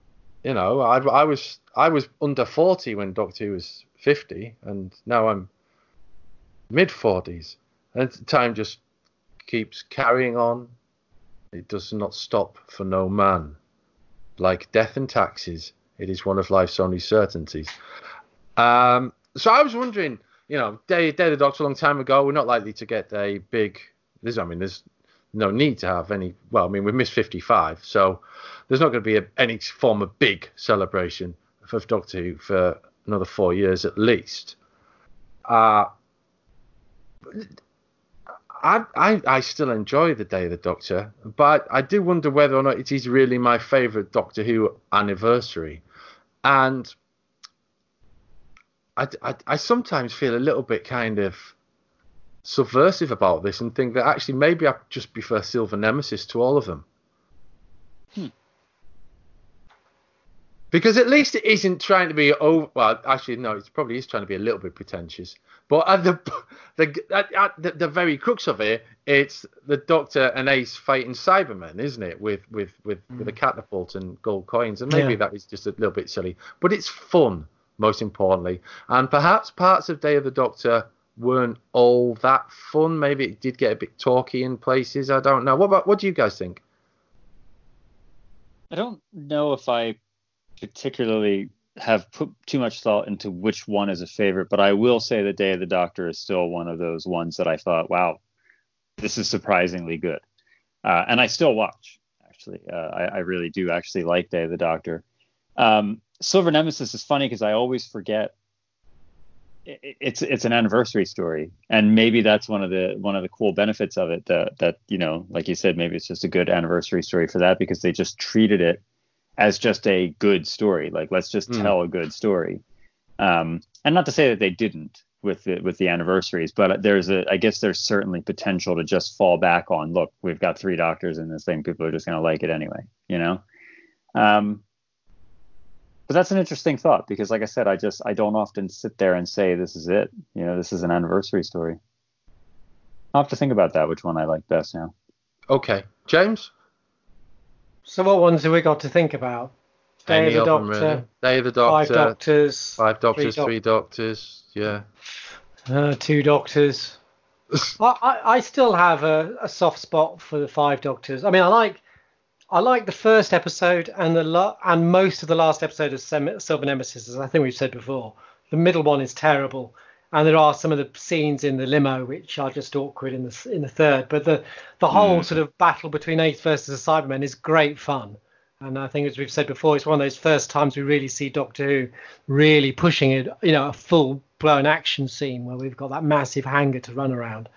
I was under 40 when Doctor Who was 50, and now I'm mid-40s. And time just keeps carrying on. It does not stop for no man. Like death and taxes, it is one of life's only certainties. So I was wondering, Day of the Doctor a long time ago, we're not likely to get a big... There's no need to have any... Well, I mean, we've missed 55, so there's not going to be any form of big celebration for Doctor Who for another 4 years at least. I still enjoy the Day of the Doctor, but I do wonder whether or not it is really my favourite Doctor Who anniversary. And I sometimes feel a little bit kind of subversive about this and think that actually maybe I just prefer Silver Nemesis to all of them. Because at least it isn't trying to be over. Well, actually, no, it probably is trying to be a little bit pretentious. But at the very crux of it, it's the Doctor and Ace fighting Cybermen, isn't it? With a catapult and gold coins, and maybe that is just a little bit silly. But it's fun, most importantly. And perhaps parts of Day of the Doctor weren't all that fun. Maybe it did get a bit talky in places. I don't know. What do you guys think?
I don't know if I particularly have put too much thought into which one is a favorite, but I will say that Day of the Doctor is still one of those ones that I thought, wow, this is surprisingly good. And I still watch, actually. I really do actually like Day of the Doctor. Silver Nemesis is funny because I always forget it's an anniversary story, and maybe that's one of the cool benefits of it, that like you said, maybe it's just a good anniversary story for that, because they just treated it as just a good story. Like, let's just tell a good story. And not to say that they didn't with the anniversaries, but I guess there's certainly potential to just fall back on, look, we've got 3 Doctors in this thing. People are just going to like it anyway, But that's an interesting thought, because like I said, I don't often sit there and say, this is it. This is an anniversary story. I'll have to think about that, which one I like best now.
Okay. James?
So what ones have we got to think about? Day
Any
of the
of them,
Doctor,
really. Day of the
Five
Doctor,
Doctors,
Five Doctors, Three Doctors, yeah.
Two Doctors. I still have a soft spot for the Five Doctors. I mean, I like the first episode and and most of the last episode of Silver Nemesis, as I think we've said before. The middle one is terrible, and there are some of the scenes in the limo which are just awkward in the third. But the whole sort of battle between Ace versus the Cybermen is great fun, and I think, as we've said before, it's one of those first times we really see Doctor Who really pushing it. You know, a full blown action scene where we've got that massive hangar to run around.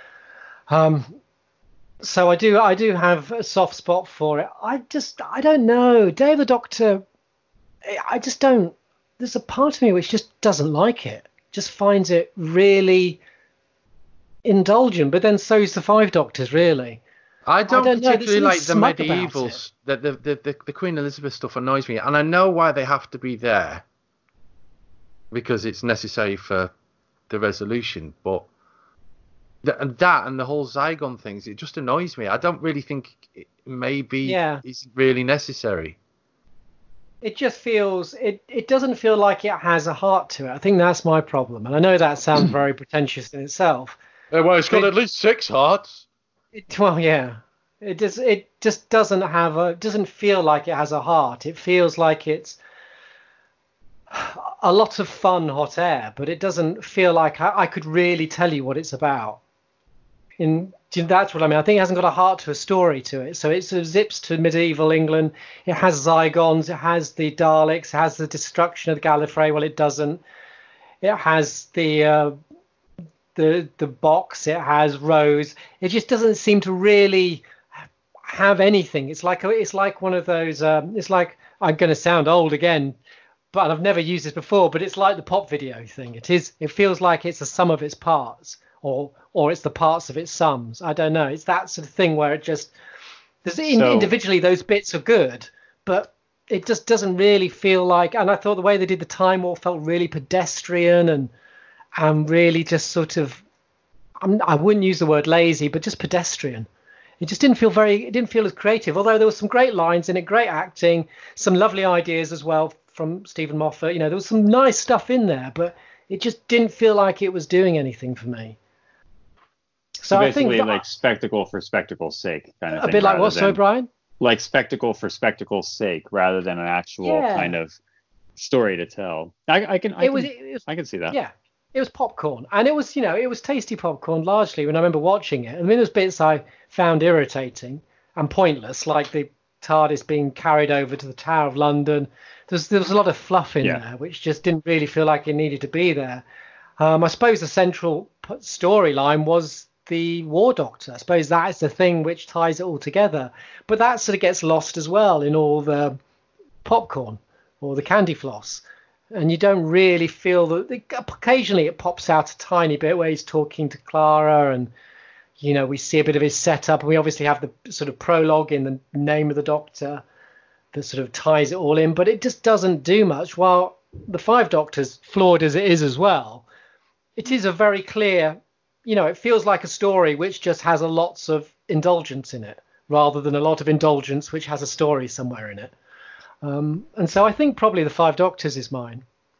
So I do have a soft spot for it. I don't know. Day of the Doctor, I just don't. There's a part of me which just doesn't like it. Just finds it really indulgent. But then so's the Five Doctors, really.
I don't particularly like the
smug
medieval, the Queen Elizabeth stuff annoys me, and I know why they have to be there, because it's necessary for the resolution. But that and the whole Zygon things, it just annoys me. I don't really think it maybe is really necessary.
It just feels, it doesn't feel like it has a heart to it. I think that's my problem. And I know that sounds very pretentious in itself.
Well, it's got at least 6 hearts.
Well, yeah. It just doesn't feel like it has a heart. It feels like it's a lot of fun hot air, but it doesn't feel like I could really tell you what it's about. That's what I mean. I think it hasn't got a heart to a story to it. So it sort of zips to medieval England. It has Zygons. It has the Daleks. It has the destruction of the Gallifrey. Well, it doesn't. It has the box. It has Rose. It just doesn't seem to really have anything. It's like one of those. It's like, I'm going to sound old again, but I've never used this before. But it's like the pop video thing. It feels like it's a sum of its parts. Or it's the parts of its sums. I don't know. It's that sort of thing where it just individually those bits are good, but it just doesn't really feel like. And I thought the way they did the Time War felt really pedestrian and really just sort of. I wouldn't use the word lazy, but just pedestrian. It just didn't feel as creative. Although there was some great lines in it, great acting, some lovely ideas as well from Stephen Moffat. You know, there was some nice stuff in there, but it just didn't feel like it was doing anything for me.
So basically, I think like spectacle for spectacle's sake kind of thing.
A bit like what, sorry, Brian?
Like spectacle for spectacle's sake, rather than an actual kind of story to tell. I can see that.
Yeah, it was popcorn, and it was tasty popcorn largely. When I remember watching it, I mean, there's bits I found irritating and pointless, like the TARDIS being carried over to the Tower of London. There was a lot of fluff in there, which just didn't really feel like it needed to be there. I suppose the central storyline was the War Doctor. I suppose that is the thing which ties it all together. But that sort of gets lost as well in all the popcorn or the candy floss. And you don't really feel that. Occasionally it pops out a tiny bit where he's talking to Clara, and we see a bit of his setup. And we obviously have the sort of prologue in the name of the Doctor that sort of ties it all in. But it just doesn't do much. While the Five Doctors, flawed as it is as well, it is a very clear. It feels like a story which just has lots of indulgence in it, rather than a lot of indulgence which has a story somewhere in it. And so I think probably the Five Doctors is mine.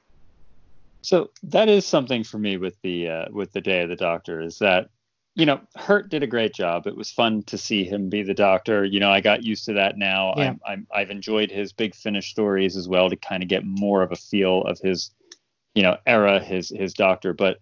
So that is something for me with the Day of the Doctor, is that Hurt did a great job. It was fun to see him be the Doctor. I got used to that now. Yeah. I've enjoyed his Big Finish stories as well to kind of get more of a feel of his era, his Doctor, but.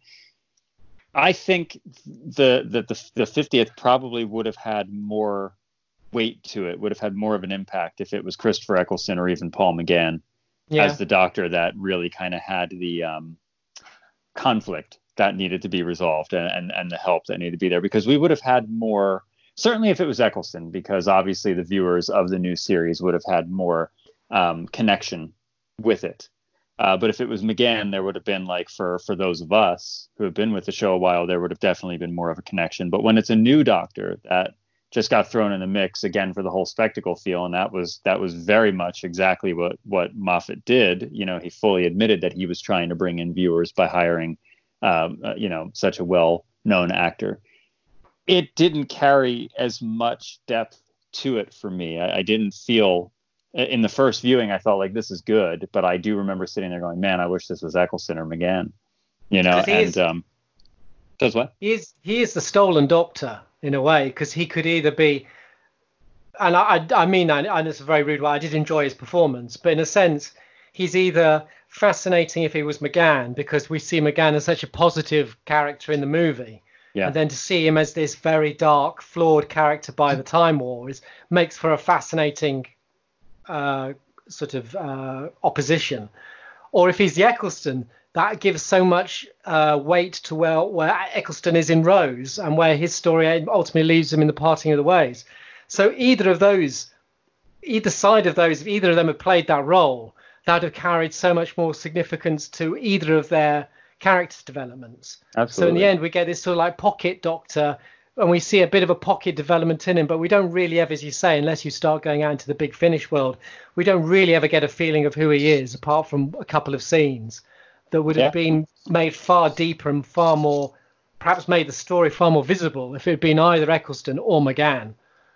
I think the 50th probably would have had more weight to it, would have had more of an impact if it was Christopher Eccleston or even Paul McGann as the Doctor that really kind of had the conflict that needed to be resolved and the help that needed to be there, because we would have had more, certainly if it was Eccleston, because obviously the viewers of the new series would have had more connection with it. But if it was McGann, there would have been, like, for those of us who have been with the show a while, there would have definitely been more of a connection. But when it's a new Doctor that just got thrown in the mix again for the whole spectacle feel, and that was very much exactly what Moffat did. He fully admitted that he was trying to bring in viewers by hiring, such a well-known actor. It didn't carry as much depth to it for me. I didn't feel in the first viewing, I felt like this is good, but I do remember sitting there going, man, I wish this was Eccleston or McGann, does what?
He is the stolen Doctor in a way, because he could either be, and I mean that, and it's a very rude way, I did enjoy his performance, but in a sense, he's either fascinating if he was McGann, because we see McGann as such a positive character in the movie. Yeah. And then to see him as this very dark, flawed character by the Time War makes for a fascinating opposition. Or if he's the Eccleston, that gives so much weight to where Eccleston is in Rose, and where his story ultimately leaves him in the parting of the ways. So either side of those, if either of them had played that role, that would have carried so much more significance to either of their character developments.
Absolutely.
So in the end, we get this sort of like pocket Doctor, and we see a bit of a pocket development in him, but we don't really ever, as you say, unless you start going out into the Big Finish world, we don't really ever get a feeling of who he is, apart from a couple of scenes that would have been made far deeper and far more, perhaps made the story far more visible if it had been either Eccleston or McGann.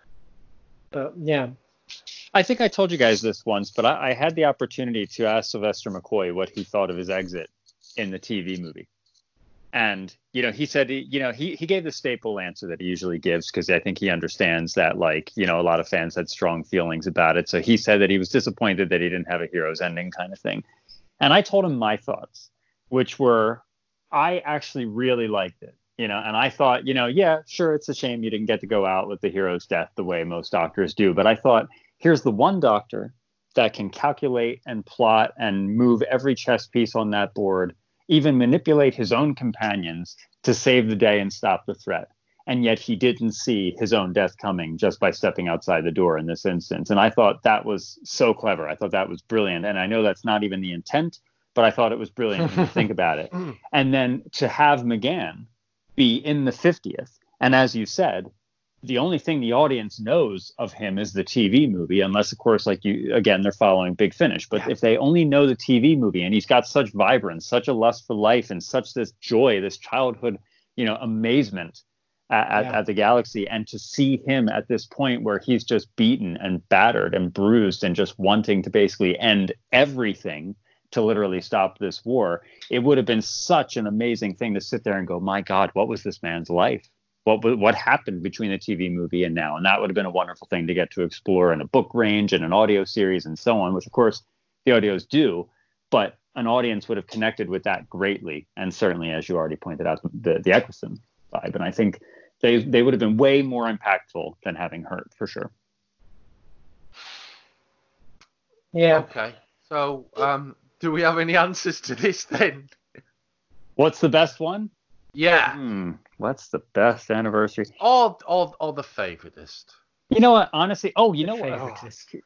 But yeah.
I think I told you guys this once, but I had the opportunity to ask Sylvester McCoy what he thought of his exit in the TV movie. And, he said, he gave the staple answer that he usually gives, because I think he understands that, a lot of fans had strong feelings about it. So he said that he was disappointed that he didn't have a hero's ending kind of thing. And I told him my thoughts, which were, I actually really liked it, and I thought, yeah, sure, it's a shame you didn't get to go out with the hero's death the way most doctors do. But I thought, here's the one Doctor that can calculate and plot and move every chess piece on that board, even manipulate his own companions to save the day and stop the threat. And yet he didn't see his own death coming just by stepping outside the door in this instance. And I thought that was so clever. I thought that was brilliant. And I know that's not even the intent, but I thought it was brilliant when you think about it. And then to have McGann be in the 50th, and as you said, the only thing the audience knows of him is the TV movie, unless, of course, they're following Big Finish. But if they only know the TV movie, and he's got such vibrance, such a lust for life, and such this joy, this childhood, amazement at the galaxy, and to see him at this point where he's just beaten and battered and bruised and just wanting to basically end everything to literally stop this war, it would have been such an amazing thing to sit there and go, my God, what was this man's life? What happened between the TV movie and now? And that would have been a wonderful thing to get to explore in a book range and an audio series and so on, which of course the audios do, but an audience would have connected with that greatly. And certainly, as you already pointed out, the Eccleston vibe. And I think they would have been way more impactful than having Hurt, for sure.
Yeah.
Okay. So do we have any answers to this then?
What's the best one?
Yeah.
What's the best anniversary?
Or the favoritist.
You know what? Honestly, you know what?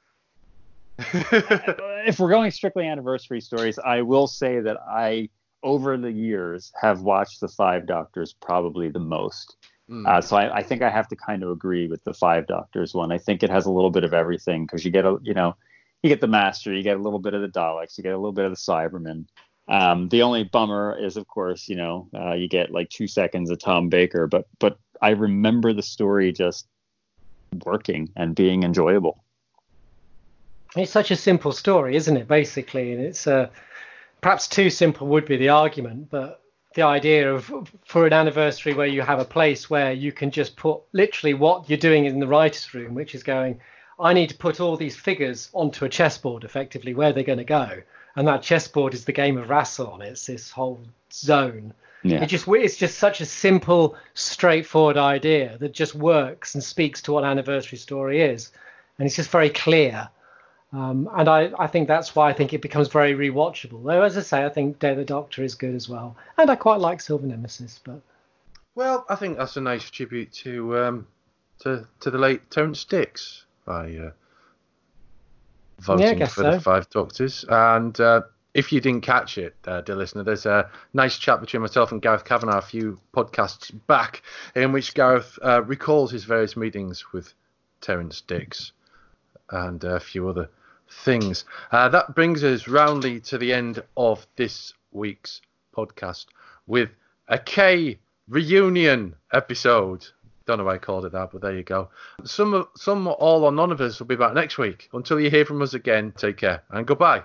If we're going strictly anniversary stories, I will say that I, over the years, have watched the Five Doctors probably the most. So I think I have to kind of agree with the Five Doctors one. I think it has a little bit of everything, because you get you get the Master, you get a little bit of the Daleks, you get a little bit of the Cybermen. The only bummer is, of course, you get 2 seconds of Tom Baker, but I remember the story just working and being enjoyable.
It's such a simple story, isn't it, basically? And it's perhaps too simple would be the argument, but the idea of, for an anniversary where you have a place where you can just put literally what you're doing in the writer's room, which is going, I need to put all these figures onto a chessboard, effectively, where they're going to go. And that chessboard is the game of Rassilon. It's this whole zone. Yeah. It's just such a simple, straightforward idea that just works and speaks to what an anniversary story is. And it's just very clear. And I think that's why I think it becomes very rewatchable. Though, as I say, I think Day of the Doctor is good as well. And I quite like Silver Nemesis. But
well, I think that's a nice tribute to the late Terence Dicks by voting for the Five Doctors. And if you didn't catch it, dear listener, there's a nice chat between myself and Gareth Kavanagh a few podcasts back in which Gareth recalls his various meetings with Terence Dicks and a few other things. That brings us roundly to the end of this week's podcast with a K reunion episode Don't know why I called it that, but there you go. Some all or none of us will be back next week. Until you hear from us again, take care and goodbye.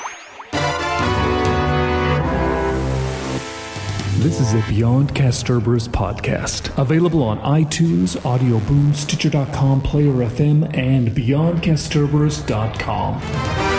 This is a Beyond Castorber's podcast, available on iTunes, Audio Boom, Stitcher.com, Player FM, and BeyondCastorber's.com.